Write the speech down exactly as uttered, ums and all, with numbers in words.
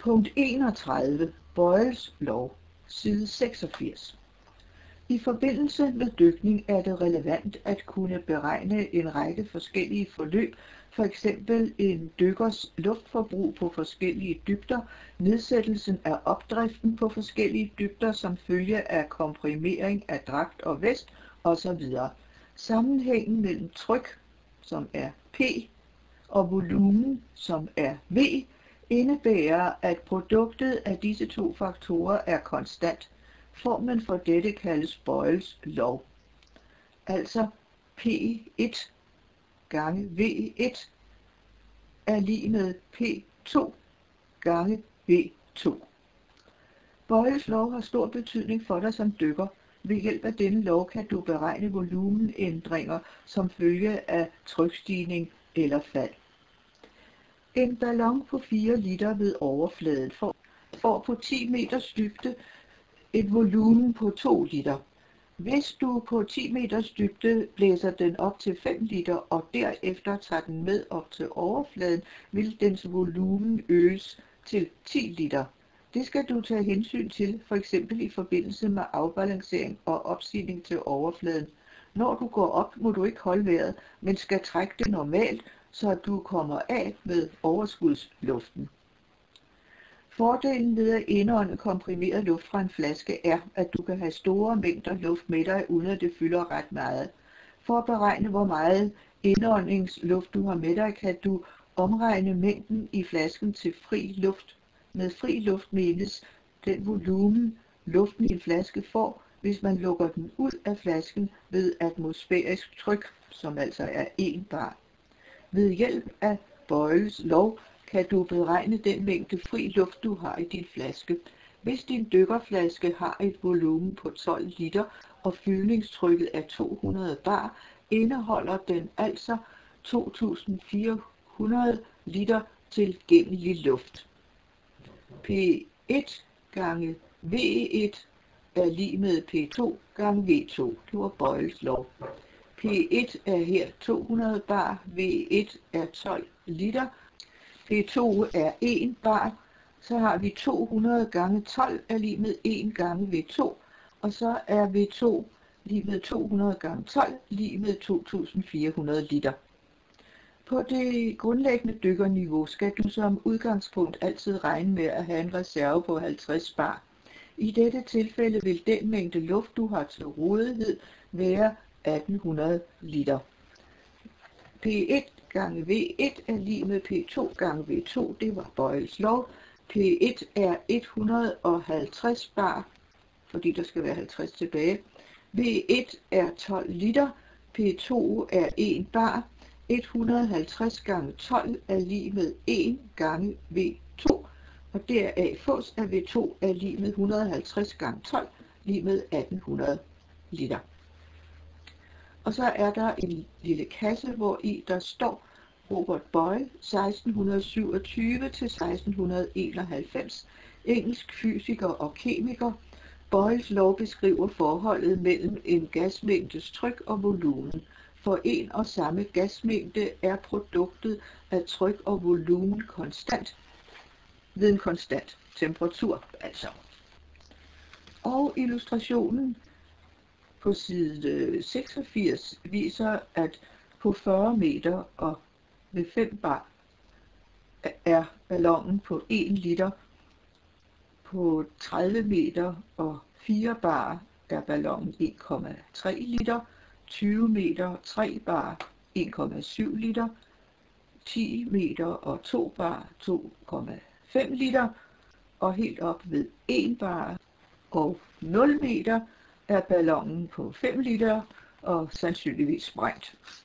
Punkt enogtredive. Boyles lov. Side seksogfirs. I forbindelse med dykning er det relevant at kunne beregne en række forskellige forløb, f.eks. en dykkers luftforbrug på forskellige dybder, nedsættelsen af opdriften på forskellige dybder som følge af komprimering af dragt og vest osv. Sammenhængen mellem tryk, som er P, og volumen, som er V, indebærer, at produktet af disse to faktorer er konstant. Formlen for dette kaldes Boyles lov. Altså P et gange V et er lig med P to gange V to. Boyles lov har stor betydning for dig som dykker. Ved hjælp af denne lov kan du beregne volumenændringer som følge af trykstigning eller fald. En ballon på fire liter ved overfladen får, får på ti meters dybde et volumen på to liter. Hvis du på ti meters dybde blæser den op til fem liter og derefter tager den med op til overfladen, vil dens volumen øges til ti liter. Det skal du tage hensyn til, f.eks. i forbindelse med afbalancering og opstigning til overfladen. Når du går op, må du ikke holde vejret, men skal trække det normalt, så du kommer af med overskudsluften. Fordelen ved at indånde komprimeret luft fra en flaske er, at du kan have store mængder luft med dig, uden at det fylder ret meget. For at beregne, hvor meget indåndingsluft du har med dig, kan du omregne mængden i flasken til fri luft. Med fri luft menes den volumen, luften i en flaske får, hvis man lukker den ud af flasken ved atmosfærisk tryk, som altså er en bar. Ved hjælp af Boyles lov kan du beregne den mængde fri luft, du har i din flaske. Hvis din dykkerflaske har et volumen på tolv liter, og fyldningstrykket er to hundrede bar, indeholder den altså to tusind fire hundrede liter tilgængelig luft. P et gange V et er lig med P to gange V to. Det var Boyles lov. P et er her to hundrede bar, V et er tolv liter, P to er en bar, så har vi to hundrede gange tolv er lig med en gange V to, og så er V to lig med to hundrede gange tolv lig med to tusind fire hundrede liter. På det grundlæggende dykkerniveau skal du som udgangspunkt altid regne med at have en reserve på halvtreds bar. I dette tilfælde vil den mængde luft, du har til rådighed, være atten hundrede liter. P et gange V et er lig med P to gange V to, det var Boyles lov. P et er et hundrede og halvtreds bar, fordi der skal være halvtreds tilbage. V et er tolv liter, P to er en bar, et hundrede og halvtreds gange tolv er lig med en gange V to, og deraf fås at V to er lig med et hundrede og halvtreds gange tolv, lig med atten hundrede liter. Og så er der en lille kasse, hvor i der står Robert Boyle, seksten syvogtyve til seksten enoghalvfems, engelsk fysiker og kemiker. Boyles lov beskriver forholdet mellem en gasmængdes tryk og volumen. For en og samme gasmængde er produktet af tryk og volumen konstant ved en konstant temperatur, altså. Og illustrationen på side seksogfirs viser, at på fyrre meter og ved fem bar er ballonen på en liter. På tredive meter og fire bar er ballonen en komma tre liter. tyve meter tre bar en komma syv liter. ti meter og to bar to komma fem liter. Og helt op ved en bar og nul meter er ballonen på fem liter og sandsynligvis sprængt.